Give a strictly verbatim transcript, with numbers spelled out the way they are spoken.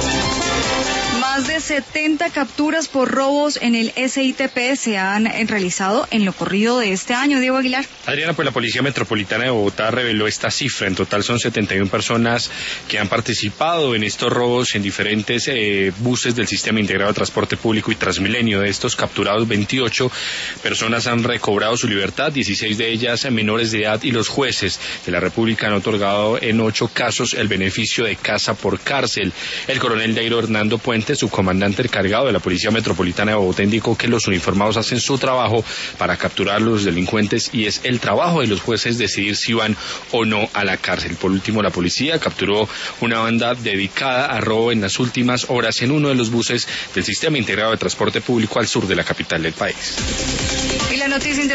Más de setenta capturas por robos en el S I T P se han realizado en lo corrido de este año. Diego Aguilar. Adriana, pues la Policía Metropolitana de Bogotá reveló esta cifra. En total son setenta y una personas que han participado en estos robos en diferentes eh, buses del Sistema Integrado de Transporte Público y Transmilenio. De estos capturados, veintiocho personas han recobrado su libertad, dieciséis de ellas menores de edad, y los jueces de la República han otorgado en ocho casos el beneficio de casa por cárcel. El coronel Dairo Hernando Puente, subcomandante encargado de la Policía Metropolitana de Bogotá, indicó que los uniformados hacen su trabajo para capturar a los delincuentes y es el trabajo de los jueces decidir si van o no a la cárcel. Por último, la policía capturó una banda dedicada a robo en las últimas horas en uno de los buses del Sistema Integrado de Transporte Público al sur de la capital del país. Y la noticia